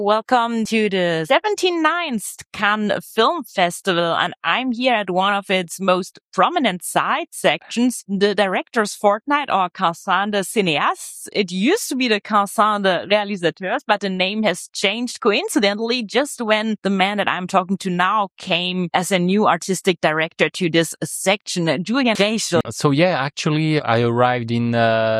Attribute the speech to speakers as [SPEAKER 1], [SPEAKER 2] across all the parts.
[SPEAKER 1] Welcome to the 79th Cannes Film Festival, and I'm here at one of its most prominent side sections, the Director's Fortnight, or Cannes des Cinéastes. It used to be the Cannes des Réalisateurs, but the name has changed coincidentally just when the man that I'm talking to now came as a new artistic director to this section, Julian Reichel.
[SPEAKER 2] So actually I arrived in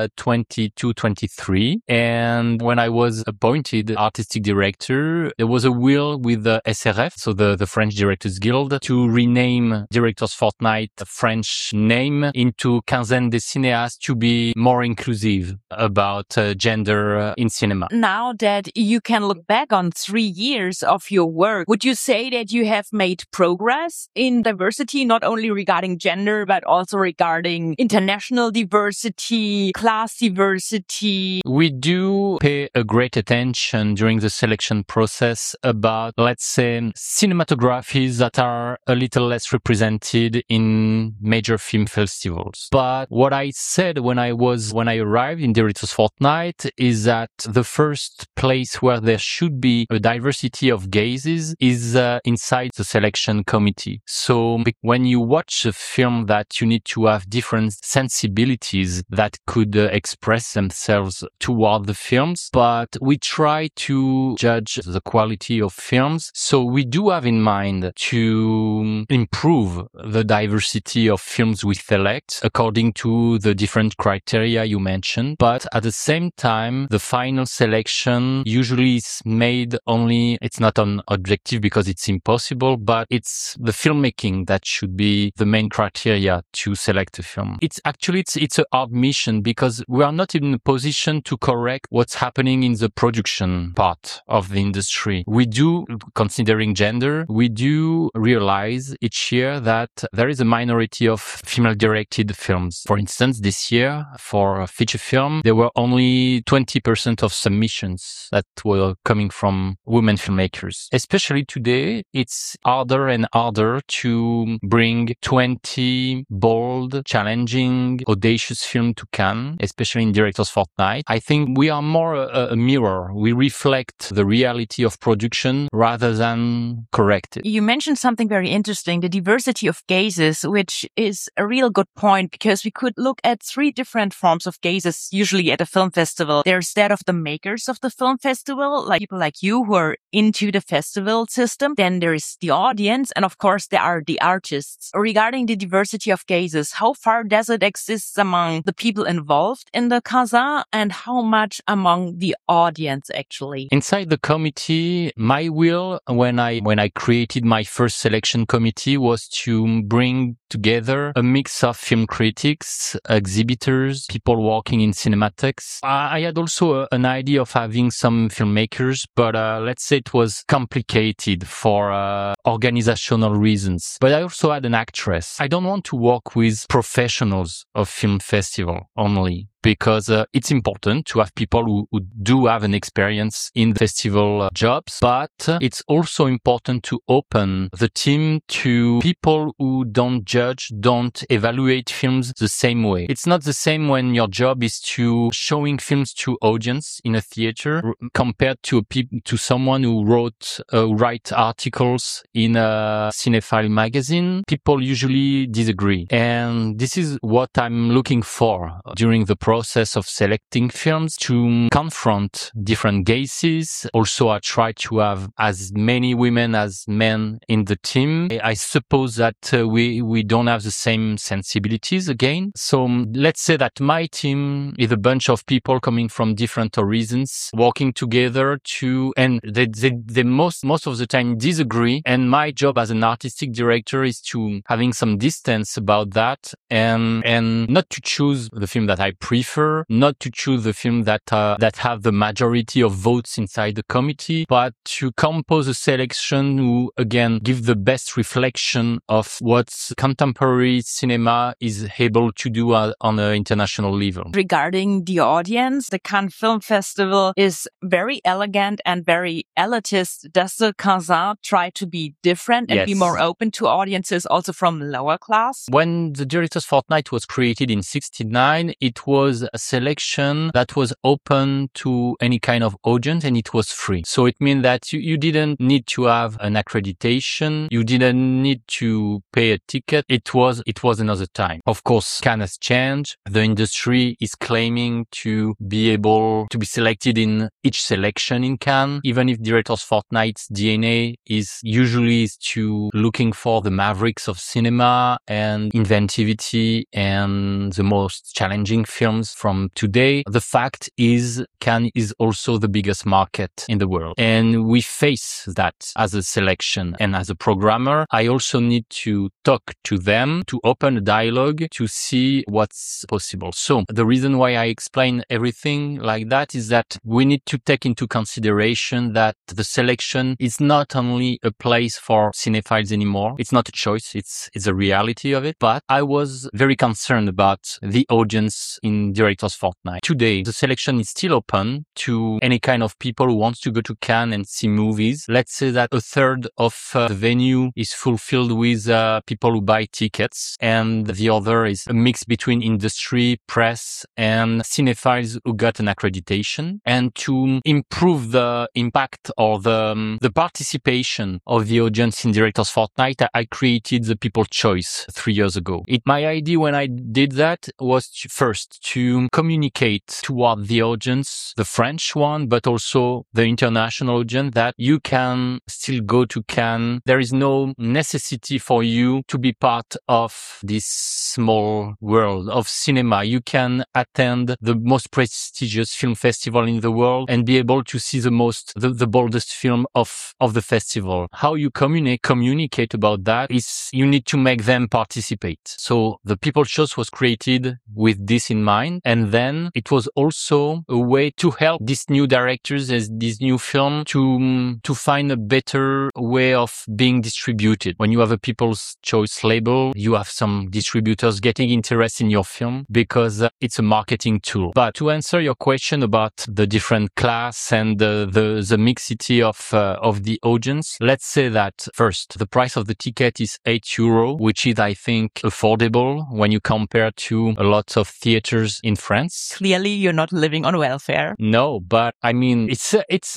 [SPEAKER 2] 22-23, and when I was appointed artistic director, there was a will with the SRF, so the French Directors Guild, to rename Director's Fortnight, the French name, into Quinzaine des Cinéastes to be more inclusive about gender in cinema.
[SPEAKER 1] Now that you can look back on 3 years of your work, would you say that you have made progress in diversity, not only regarding gender, but also regarding international diversity, class diversity?
[SPEAKER 2] We do pay a great attention during the selection process about, let's say, cinematographies that are a little less represented in major film festivals. But what I said when I arrived in Director's Fortnight is that the first place where there should be a diversity of gazes is inside the selection committee. So when you watch a film that you need to have different sensibilities that could express themselves toward the films, but we try to judge the quality of films. So we do have in mind to improve the diversity of films we select according to the different criteria you mentioned. But at the same time, the final selection usually is made only, it's not on objective because it's impossible, but it's the filmmaking that should be the main criteria to select a film. It's a hard mission because we are not in a position to correct what's happening in the production part of the industry. We do, considering gender, we do realize each year that there is a minority of female-directed films. For instance, this year, for a feature film, there were only 20% of submissions that were coming from women filmmakers. Especially today, it's harder and harder to bring 20 bold, challenging, audacious films to Cannes, especially in Director's Fortnight. I think we are more a mirror. We reflect the reality of production rather than correct it.
[SPEAKER 1] You mentioned something very interesting, the diversity of gazes, which is a real good point because we could look at 3 different forms of gazes usually at a film festival. There's that of the makers of the film festival, like people like you who are into the festival system. Then there is the audience, and of course there are the artists. Regarding the diversity of gazes, how far does it exist among the people involved in the Cannes, and how much among the audience actually?
[SPEAKER 2] Inside the committee, my will when I created my first selection committee was to bring together a mix of film critics, exhibitors, people working in cinematics. I had also an idea of having some filmmakers, but let's say it was complicated for organizational reasons. But I also had an actress. I don't want to work with professionals of film festival only, because it's important to have people who do have an experience in the festival jobs, but it's also important to open the team to people who don't judge, don't evaluate films the same way. It's not the same when your job is to showing films to audience in a theater compared to someone who write articles in a cinephile magazine. People usually disagree, and this is what I'm looking for during the process of selecting films, to confront different gazes. Also, I try to have as many women as men in the team. I suppose that we don't have the same sensibilities again. So let's say that my team is a bunch of people coming from different horizons, working together and they most of the time disagree. And my job as an artistic director is to having some distance about that and not to choose the film that I prefer, not to choose the film that have the majority of votes inside the committee, but to compose a selection who again give the best reflection of what contemporary cinema is able to do on an international level.
[SPEAKER 1] Regarding the audience, the Cannes Film Festival is very elegant and very elitist. Does the Cannes try to be different and be more open to audiences also from lower class?
[SPEAKER 2] When the Director's Fortnight was created in '69, it was was a selection that was open to any kind of audience, and it was free. So it means that you didn't need to have an accreditation. You didn't need to pay a ticket. It was another time. Of course, Cannes has changed. The industry is claiming to be able to be selected in each selection in Cannes, even if Directors Fortnight's DNA is usually to looking for the mavericks of cinema and inventivity and the most challenging films from today. The fact is Cannes is also the biggest market in the world. And we face that as a selection. And as a programmer, I also need to talk to them, to open a dialogue, to see what's possible. So the reason why I explain everything like that is that we need to take into consideration that the selection is not only a place for cinephiles anymore. It's not a choice. It's a reality of it. But I was very concerned about the audience in Directors Fortnight. Today, the selection is still open to any kind of people who wants to go to Cannes and see movies. Let's say that a third of the venue is fulfilled with people who buy tickets, and the other is a mix between industry, press, and cinephiles who got an accreditation. And to improve the impact or the participation of the audience in Directors Fortnight, I created the People Choice 3 years ago. My idea when I did that was first to communicate toward the audience, the French one, but also the international audience, that you can still go to Cannes. There is no necessity for you to be part of this small world of cinema. You can attend the most prestigious film festival in the world and be able to see the boldest film of the festival. How you communicate about that is you need to make them participate. So the People Choice was created with this in mind. And then it was also a way to help these new directors as this new film to find a better way of being distributed. When you have a People's Choice label, you have some distributors getting interest in your film because it's a marketing tool. But to answer your question about the different class and the mixity of the audience, let's say that first, the price of the ticket is €8, which is, I think, affordable when you compare to a lot of theaters in France.
[SPEAKER 1] Clearly, you're not living on welfare.
[SPEAKER 2] No, but I mean, it's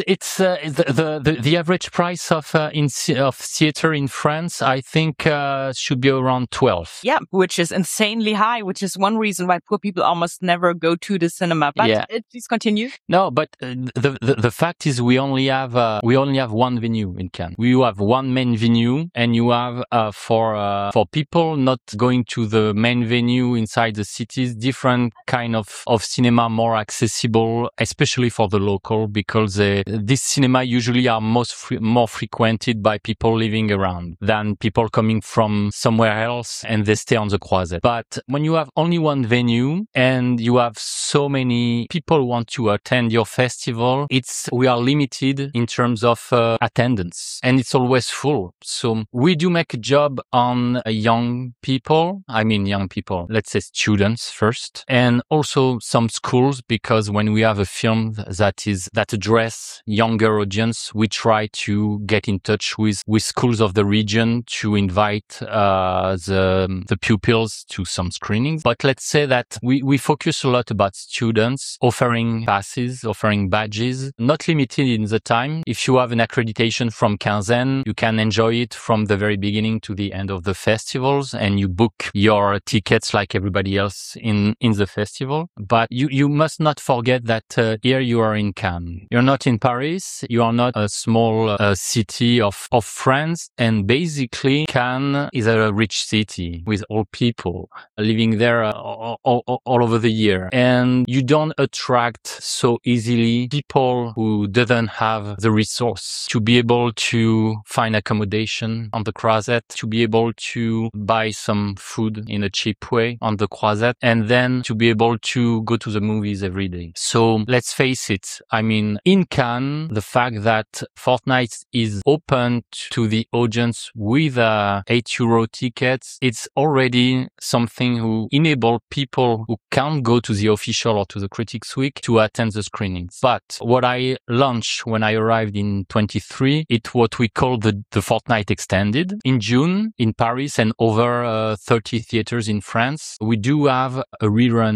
[SPEAKER 2] the average price of theater in France, I think, should be around 12.
[SPEAKER 1] Yeah, which is insanely high, which is one reason why poor people almost never go to the cinema. But
[SPEAKER 2] yeah.
[SPEAKER 1] Please continue.
[SPEAKER 2] No, but the fact is we only have one venue in Cannes. We have one main venue, and you have for people not going to the main venue inside the cities, different kind of cinema more accessible, especially for the local, because this cinema usually are more frequented by people living around than people coming from somewhere else and they stay on the Croisette. But when you have only one venue and you have so many people who want to attend your festival, we are limited in terms of attendance, and it's always full. So we do make a job on young people. I mean, young people, let's say students first, and also some schools, because when we have a film that address younger audience, we try to get in touch with schools of the region to invite the pupils to some screenings. But let's say that we focus a lot about students, offering passes, offering badges, not limited in the time. If you have an accreditation from Quinzaine, you can enjoy it from the very beginning to the end of the festivals, and you book your tickets like everybody else in the festival. But you must not forget that here you are in Cannes. You're not in Paris. You are not a small city of France. And basically, Cannes is a rich city with all people living there all over the year. And you don't attract so easily people who doesn't have the resource to be able to find accommodation on the Croisette, to be able to buy some food in a cheap way on the Croisette, and then to be able to go to the movies every day. So let's face it. I mean, in Cannes, the fact that Fortnight is open to the audience with €8 tickets, it's already something who enable people who can't go to the official or to the Critics Week to attend the screenings. But what I launched when I arrived in 23, it's what we call the Fortnight Extended. In June, in Paris and over 30 theaters in France, we do have a rerun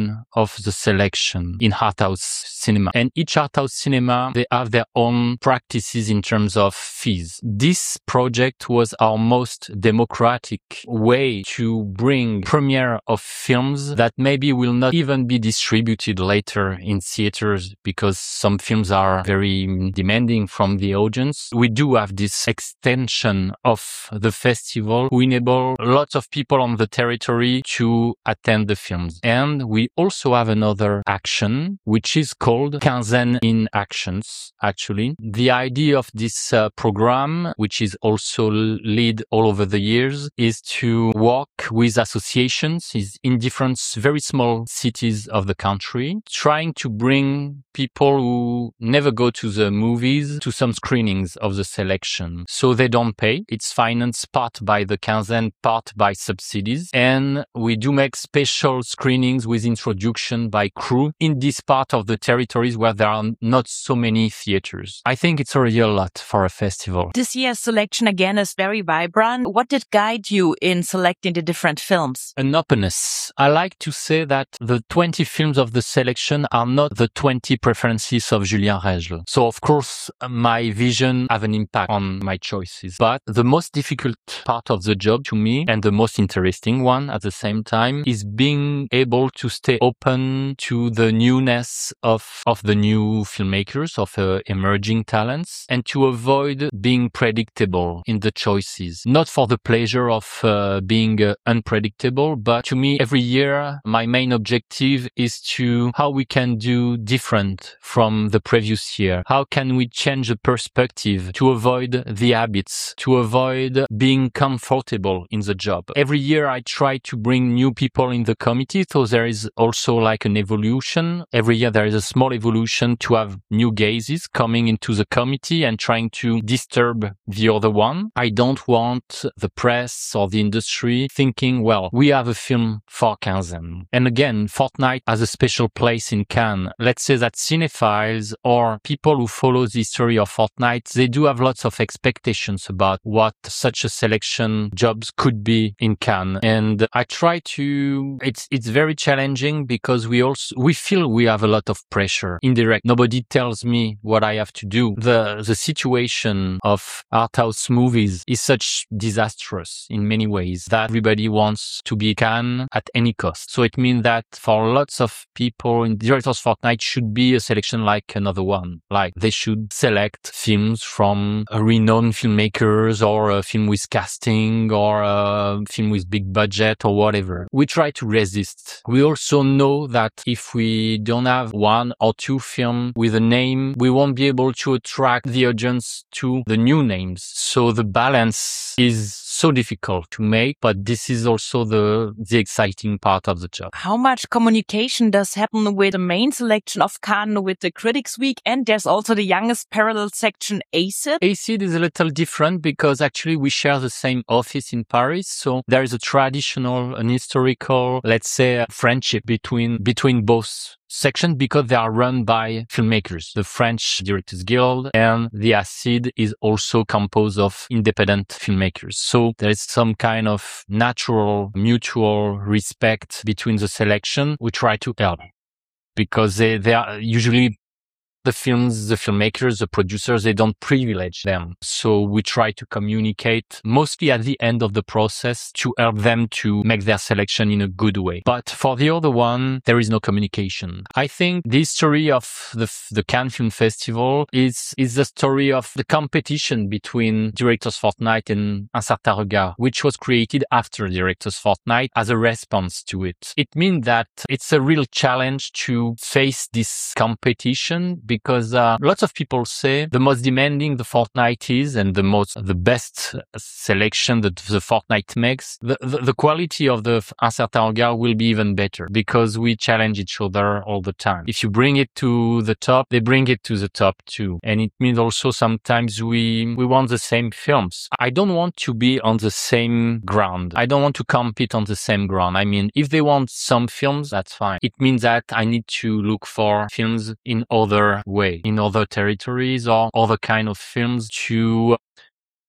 [SPEAKER 2] discipline of the selection in art house cinema. And each art house cinema, they have their own practices in terms of fees. This project was our most democratic way to bring premiere of films that maybe will not even be distributed later in theaters because some films are very demanding from the audience. We do have this extension of the festival who enable lots of people on the territory to attend the films. And we also have another action, which is called Quinzaine in Actions, actually. The idea of this program, which is also lead all over the years, is to work with associations in different very small cities of the country, trying to bring people who never go to the movies to some screenings of the selection. So they don't pay. It's financed part by the Quinzaine, part by subsidies. And we do make special screenings with introduction by crew in this part of the territories where there are not so many theaters. I think it's already a lot for a festival.
[SPEAKER 1] This year's selection again is very vibrant. What did guide you in selecting the different films?
[SPEAKER 2] An openness. I like to say that the 20 films of the selection are not the 20 preferences of Julien Règle. So of course, my vision have an impact on my choices. But the most difficult part of the job to me, and the most interesting one at the same time, is being able to stay open to the newness of the new filmmakers, of emerging talents, and to avoid being predictable in the choices. Not for the pleasure of being unpredictable, but to me, every year, my main objective is to how we can do different from the previous year. How can we change the perspective to avoid the habits, to avoid being comfortable in the job. Every year, I try to bring new people in the committee, so there is also like an evolution. Every year, there is a small evolution to have new gazes coming into the committee and trying to disturb the other one. I don't want the press or the industry thinking, well, we have a film for Quinzaine. And again, Fortnite has a special place in Cannes. Let's say that cinephiles or people who follow the history of Fortnite, they do have lots of expectations about what such a selection jobs could be in Cannes. And I try to, it's very challenging because we feel we have a lot of pressure. Indirect. Nobody tells me what I have to do. The situation of art house movies is such disastrous in many ways that everybody wants to be Cannes at any cost. So it means that for lots of people in Directors Fortnight should be a selection like another one. Like they should select films from renowned filmmakers or a film with casting or a film with big budget or whatever. We try to resist. We also know that if we don't have one or two films with a name, we won't be able to attract the audience to the new names. So the balance is so difficult to make, but this is also the exciting part of the job.
[SPEAKER 1] How much communication does happen with the main selection of Cannes, with the Critics Week, and there's also the youngest parallel section, ACID?
[SPEAKER 2] ACID is a little different because actually we share the same office in Paris. So there is a traditional, an historical, let's say, friendship between both sections because they are run by filmmakers. The French Directors Guild and the ACID is also composed of independent filmmakers. So there is some kind of natural, mutual respect between the selection. We try to help because they are usually the filmmakers, the producers, they don't privilege them. So we try to communicate mostly at the end of the process to help them to make their selection in a good way. But for the other one, there is no communication. I think the story of the Cannes Film Festival is the story of the competition between Directors Fortnight and Un Certain Regard, which was created after Directors Fortnight as a response to it. It means that it's a real challenge to face this competition because lots of people say the most demanding the Fortnight is and the best selection that the Fortnight makes, the quality of the Un Certain Regard will be even better because we challenge each other all the time. If you bring it to the top, they bring it to the top too. And it means also sometimes we want the same films. I don't want to be on the same ground. I don't want to compete on the same ground. I mean, if they want some films, that's fine. It means that I need to look for films in other way, in other territories or other kind of films to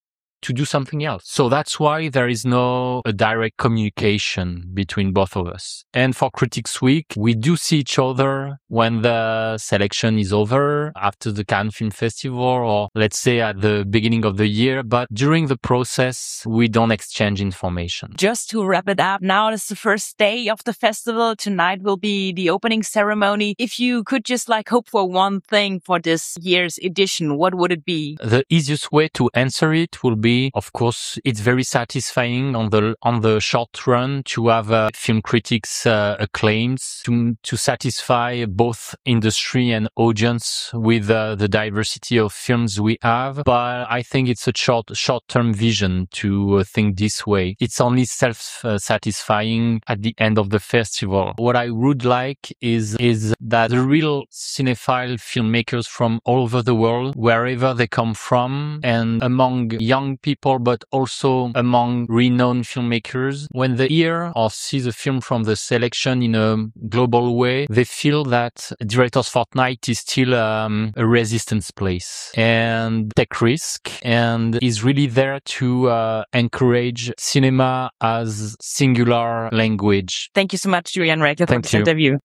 [SPEAKER 2] to do something else. So that's why there is no direct communication between both of us. And for Critics Week, we do see each other when the selection is over, after the Cannes Film Festival, or let's say at the beginning of the year. But during the process, we don't exchange information.
[SPEAKER 1] Just to wrap it up, now it's the first day of the festival. Tonight will be the opening ceremony. If you could just hope for one thing for this year's edition, what would it be?
[SPEAKER 2] The easiest way to answer it will be, of course, it's very satisfying on the short run to have film critics acclaims to satisfy both industry and audience with the diversity of films we have. But I think it's a short-term vision to think this way. It's only self-satisfying at the end of the festival. What I would like is that the real cinephile filmmakers from all over the world, wherever they come from, and among young people, but also among renowned filmmakers, when they hear or see the film from the selection in a global way, they feel that Directors Fortnight is still a resistance place and take risk and is really there to encourage cinema as singular language.
[SPEAKER 1] Thank you so much, Julian Räkle, for this interview.